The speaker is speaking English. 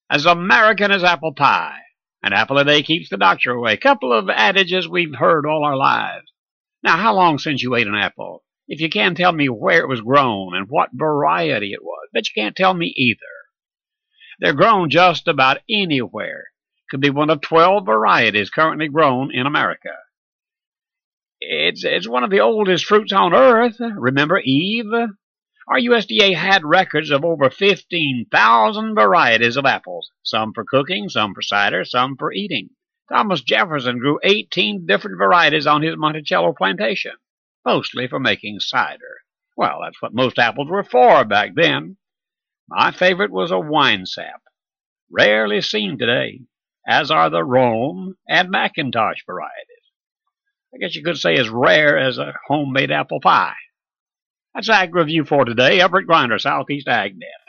as American as apple pie. An apple a day keeps the doctor away. Couple of adages we've heard all our lives. Now, how long since you ate an apple? If you can, tell me where it was grown and what variety it was. Bet you can't tell me either. They're grown just about anywhere. Could be one of 12 varieties currently grown in America. It's one of the oldest fruits on earth. Remember Eve? Our USDA had records of over 15,000 varieties of apples, some for cooking, some for cider, some for eating. Thomas Jefferson grew 18 different varieties on his Monticello plantation, mostly for making cider. Well, that's what most apples were for back then. My favorite was a wine sap, rarely seen today, as are the Rome and McIntosh varieties. I guess you could say as rare as a homemade apple pie. That's Ag Review for today. Everett Grinder, Southeast AgNet.